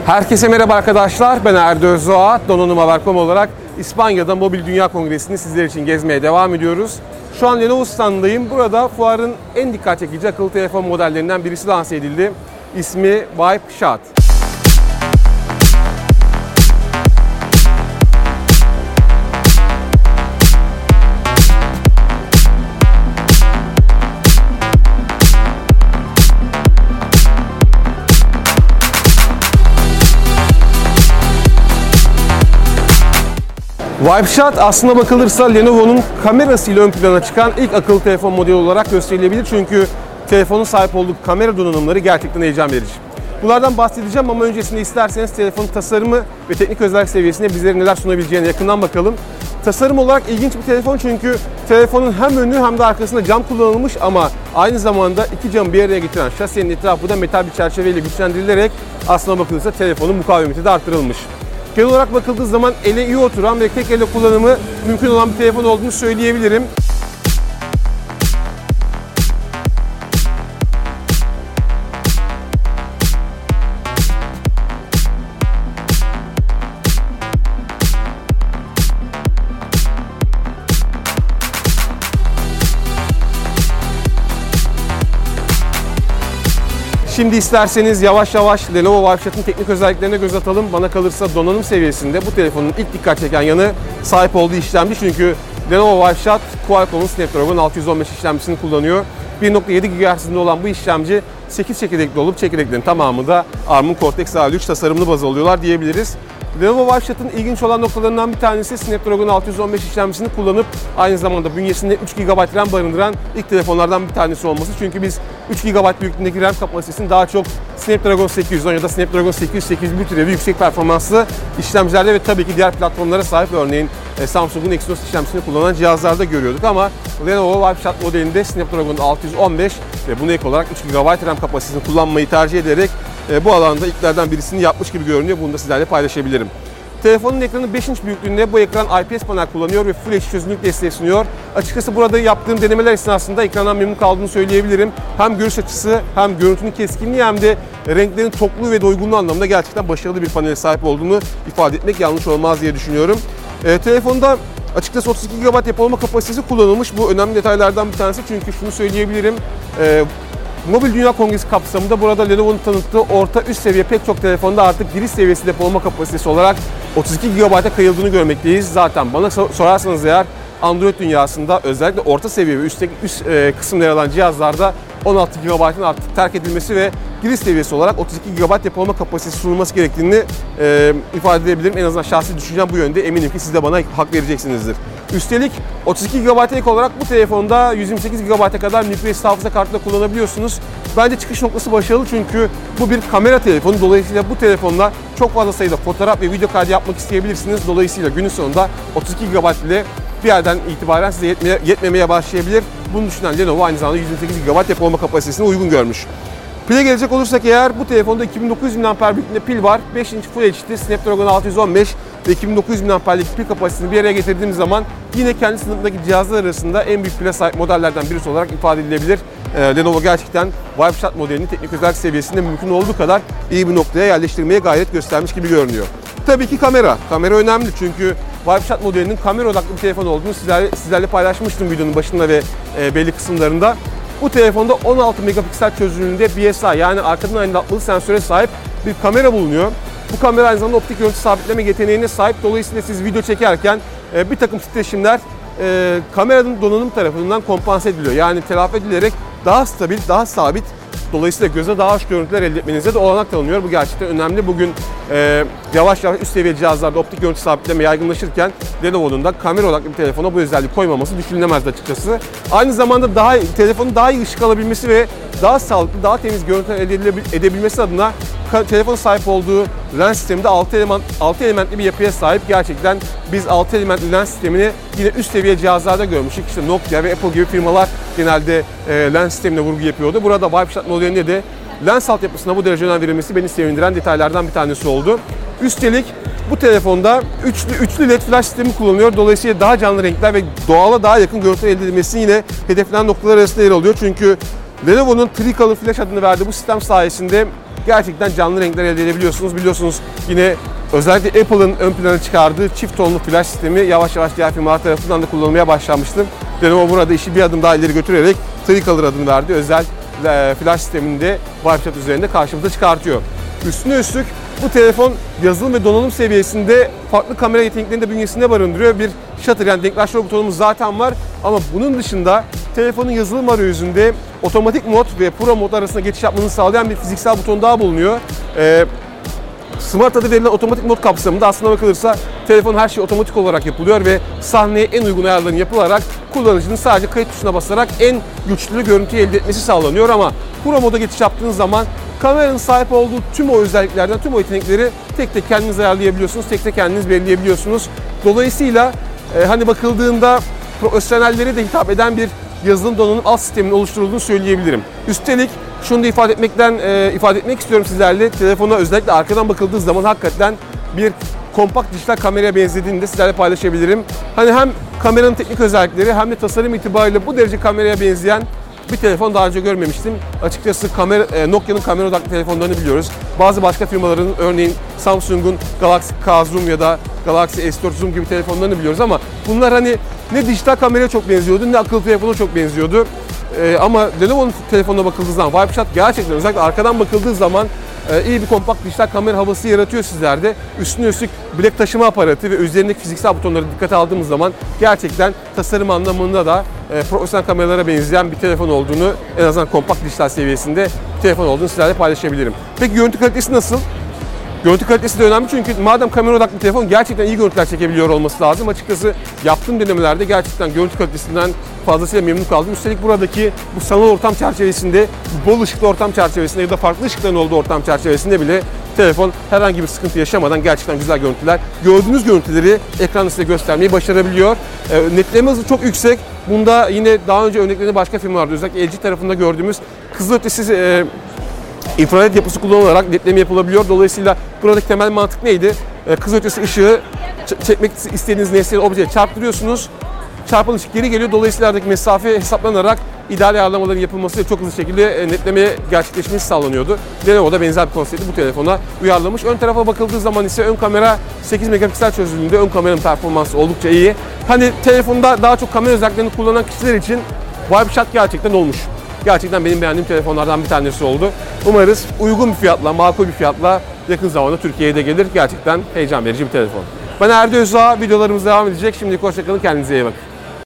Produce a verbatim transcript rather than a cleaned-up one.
Herkese merhaba arkadaşlar, ben Erdi Özdoğat. Donanım Haber nokta com olarak İspanya'da Mobil Dünya Kongresi'ni sizler için gezmeye devam ediyoruz. Şu an Lenovo standındayım. Burada fuarın en dikkat çekici akıllı telefon modellerinden birisi lanse edildi. İsmi Vibe Shot. Vibe Shot aslına bakılırsa Lenovo'nun kamerasıyla ön plana çıkan ilk akıllı telefon modeli olarak gösterilebilir. Çünkü telefonun sahip olduğu kamera donanımları gerçekten heyecan verici. Bunlardan bahsedeceğim ama öncesinde isterseniz telefonun tasarımı ve teknik özellik seviyesinde bizlere neler sunabileceğine yakından bakalım. Tasarım olarak ilginç bir telefon çünkü telefonun hem önü hem de arkasında cam kullanılmış ama aynı zamanda iki camı bir araya getiren şasiyenin etrafı da metal bir çerçeveyle güçlendirilerek aslına bakılırsa telefonun mukavemeti de arttırılmış. Genel olarak bakıldığı zaman ele iyi oturan ve tek elle kullanımı mümkün olan bir telefon olduğunu söyleyebilirim. Şimdi isterseniz yavaş yavaş Lenovo Vibe Shot'ın teknik özelliklerine göz atalım. Bana kalırsa donanım seviyesinde bu telefonun ilk dikkat çeken yanı sahip olduğu işlemci. Çünkü Lenovo Vibe Shot Qualcomm'un Snapdragon altı yüz on beş işlemcisini kullanıyor. bir nokta yedi gigahertz'inde olan bu işlemci sekiz çekirdekli olup çekirdeklerin tamamı da ARM'ın Cortex A üç tasarımını baz alıyorlar diyebiliriz. Lenovo Vibe Shot'ın ilginç olan noktalarından bir tanesi Snapdragon altı yüz on beş işlemcisini kullanıp aynı zamanda bünyesinde üç gigabayt RAM barındıran ilk telefonlardan bir tanesi olması. Çünkü biz üç gigabayt büyüklüğündeki RAM kapasitesini daha çok Snapdragon sekiz yüz on ya da Snapdragon sekiz yüz sekiz yüz bir türevi yüksek performanslı işlemcilerde ve tabii ki diğer platformlara sahip örneğin Samsung'un Exynos işlemcisini kullanan cihazlarda görüyorduk ama Lenovo Vibe Shot modelinde Snapdragon altı yüz on beş ve buna ek olarak üç gigabayt RAM kapasitesini kullanmayı tercih ederek bu alanda ilklerden birisini yapmış gibi görünüyor. Bunu da sizlerle paylaşabilirim. Telefonun ekranı beş inç büyüklüğünde, bu ekran I P S panel kullanıyor ve Full H D çözünürlük desteği sunuyor. Açıkçası burada yaptığım denemeler esnasında ekrandan memnun kaldığını söyleyebilirim. Hem görüş açısı hem görüntünün keskinliği hem de renklerin tokluğu ve doygunluğu anlamında gerçekten başarılı bir panele sahip olduğunu ifade etmek yanlış olmaz diye düşünüyorum. E, telefonda açıkçası otuz iki gigabayt depolama kapasitesi kullanılmış. Bu önemli detaylardan bir tanesi çünkü şunu söyleyebilirim. E, Mobil Dünya Kongresi kapsamında burada Lenovo'nun tanıttığı orta üst seviye pek çok telefonda artık giriş seviyesi depolama kapasitesi olarak otuz iki gigabayt'a kayıldığını görmekteyiz. Zaten bana sorarsanız eğer Android dünyasında özellikle orta seviye ve üst, üst e, kısımda yer alan cihazlarda on altı gigabayt'ın artık terk edilmesi ve giriş seviyesi olarak otuz iki gigabayt depolama kapasitesi sunulması gerektiğini e, ifade edebilirim. En azından şahsi düşüncem bu yönde. Eminim ki siz de bana hak vereceksinizdir. Üstelik otuz iki gigabayt ek olarak bu telefonda yüz yirmi sekiz gigabayt'a kadar microSD hafıza kartıyla kullanabiliyorsunuz. Bence çıkış noktası başarılı çünkü bu bir kamera telefonu. Dolayısıyla bu telefonla çok fazla sayıda fotoğraf ve video kaydı yapmak isteyebilirsiniz. Dolayısıyla günün sonunda otuz iki gigabayt bile bir yerden itibaren size yetmeye, yetmemeye başlayabilir. Bunu düşünen Lenovo aynı zamanda yüz yirmi sekiz gigabayt depolama kapasitesine uygun görmüş. Pile gelecek olursak eğer bu telefonda iki bin dokuz yüz miliamper büyüklüğünde pil var. beş inç Full H D Snapdragon altı yüz on beş ve iki bin dokuz yüz miliamperlik pil kapasitesini bir araya getirdiğimiz zaman yine kendi sınıfındaki cihazlar arasında en büyük pile sahip modellerden birisi olarak ifade edilebilir. Ee, Lenovo gerçekten Vibe Shot modelini teknik özellik seviyesinde mümkün olduğu kadar iyi bir noktaya yerleştirmeye gayret göstermiş gibi görünüyor. Tabii ki kamera. Kamera önemli çünkü Vibe Shot modelinin kamera odaklı bir telefon olduğunu sizlerle, sizlerle paylaşmıştım videonun başında ve e, belli kısımlarında. Bu telefonda on altı megapiksel çözünürlüğünde B S I yani arkadan aydınlatmalı sensöre sahip bir kamera bulunuyor. Bu kamera aynı zamanda optik görüntü sabitleme yeteneğine sahip. Dolayısıyla siz video çekerken e, bir takım titreşimler e, kameranın donanım tarafından kompanse ediliyor. Yani telafi edilerek daha stabil, daha sabit, dolayısıyla göze daha hoş görüntüler elde etmenize de olanak tanınıyor. Bu gerçekten önemli. Bugün e, yavaş yavaş üst seviye cihazlarda optik görüntü sabitleme yaygınlaşırken Lenovo'nun da kamera odaklı bir telefona bu özelliği koymaması düşünülemezdi açıkçası. Aynı zamanda daha telefonun daha iyi ışık alabilmesi ve daha sağlıklı, daha temiz görüntüler elde edebilmesi adına telefonun sahip olduğu lens sisteminde altı element, altı elementli bir yapıya sahip. Gerçekten biz altı elementli lens sistemini yine üst seviye cihazlarda görmüştük. İşte Nokia ve Apple gibi firmalar genelde e, lens sistemine vurgu yapıyordu. Burada Vibe Shot modelinde de lens altyapısına bu derece önem verilmesi beni sevindiren detaylardan bir tanesi oldu. Üstelik bu telefonda üçlü, üçlü led flash sistemi kullanıyor. Dolayısıyla daha canlı renkler ve doğala daha yakın görüntüler elde edilmesi yine hedeflenen noktalar arasında yer alıyor. Çünkü Lenovo'nun Tricolor Flash adını verdiği bu sistem sayesinde gerçekten canlı renkler elde edebiliyorsunuz. Biliyorsunuz yine özellikle Apple'ın ön plana çıkardığı çift tonlu flash sistemi yavaş yavaş diğer firmalar tarafından da kullanılmaya başlanmıştı. Lenovo burada işi bir adım daha ileri götürerek Tricolor adını verdiği özel flash sistemini de Wipeshot üzerinde karşımıza çıkartıyor. Üstüne üstlük bu telefon yazılım ve donanım seviyesinde farklı kamera yeteneklerini de bünyesinde barındırıyor. Bir shutter yani denklaştırma butonumuz zaten var ama bunun dışında telefonun yazılım arayüzünde otomatik mod ve pro mod arasında geçiş yapmanızı sağlayan bir fiziksel buton daha bulunuyor. Ee, Smart adı verilen otomatik mod kapsamında aslına bakılırsa telefon her şey otomatik olarak yapılıyor ve sahneye en uygun ayarların yapılarak kullanıcının sadece kayıt tuşuna basarak en güçlü görüntüyü elde etmesi sağlanıyor ama pro moda geçiş yaptığınız zaman kameranın sahip olduğu tüm o özelliklerden, tüm o yetenekleri tek tek kendiniz ayarlayabiliyorsunuz, tek tek kendiniz belirleyebiliyorsunuz. Dolayısıyla e, hani bakıldığında profesyonellere de hitap eden bir yazılım donanım alt sisteminin oluşturulduğunu söyleyebilirim. Üstelik şunu da ifade etmekten e, ifade etmek istiyorum sizlerle. Telefona özellikle arkadan bakıldığı zaman hakikaten bir kompakt dijital kameraya benzediğini de sizlerle paylaşabilirim. Hani hem kameranın teknik özellikleri hem de tasarım itibariyle bu derece kameraya benzeyen bir telefon daha önce görmemiştim. Açıkçası kamera, e, Nokia'nın kamera odaklı telefonlarını biliyoruz. Bazı başka firmaların örneğin Samsung'un Galaxy K Zoom ya da Galaxy S dört Zoom gibi telefonlarını biliyoruz ama bunlar hani ne dijital kameraya çok benziyordu ne akıllı telefona çok benziyordu. Ee, ama Lenovo'nun telefonuna bakıldığı zaman Wipeshot gerçekten özellikle arkadan bakıldığı zaman e, iyi bir kompakt dijital kamera havası yaratıyor sizlerde. Üstüne üstlük bilek taşıma aparatı ve üzerindeki fiziksel butonları dikkate aldığımız zaman gerçekten tasarım anlamında da e, profesyonel kameralara benzeyen bir telefon olduğunu, en azından kompakt dijital seviyesinde bir telefon olduğunu sizlerle paylaşabilirim. Peki görüntü kalitesi nasıl? Görüntü kalitesi de önemli çünkü madem kamera odaklı telefon gerçekten iyi görüntüler çekebiliyor olması lazım. Açıkçası yaptığım denemelerde gerçekten görüntü kalitesinden fazlasıyla memnun kaldım. Üstelik buradaki bu sanal ortam çerçevesinde, bu bol ışıklı ortam çerçevesinde ya da farklı ışıkların olduğu ortam çerçevesinde bile telefon herhangi bir sıkıntı yaşamadan gerçekten güzel görüntüler, gördüğünüz görüntüleri ekranda size göstermeyi başarabiliyor. E, netleme hızı çok yüksek. Bunda yine daha önce örneklerini başka firmalarda özellikle L G tarafında gördüğümüz kızılötesi e, infrared yapısı kullanılarak netleme yapılabiliyor. Dolayısıyla buradaki temel mantık neydi? Ee, kızılötesi ışığı çekmek istediğiniz nesneye, objeye çarptırıyorsunuz. Çarpan ışık geri geliyor. Dolayısıyla aradaki mesafe hesaplanarak ideal ayarlamaların yapılması çok hızlı şekilde netlemeye gerçekleşmesi sağlanıyordu. Lenovo da benzer bir konsepti bu telefona uyarlamış. Ön tarafa bakıldığı zaman ise ön kamera sekiz megapiksel çözünürlüğünde, ön kameranın performansı oldukça iyi. Hani telefonda daha çok kamera özelliklerini kullanan kişiler için Wipeshot gerçekten olmuş. Gerçekten benim beğendiğim telefonlardan bir tanesi oldu. Umarız uygun bir fiyatla, makul bir fiyatla yakın zamanda Türkiye'ye de gelir. Gerçekten heyecan verici bir telefon. Ben Erdi Özağ, videolarımız devam edecek. Şimdilik hoşça kalın, kendinize iyi bakın.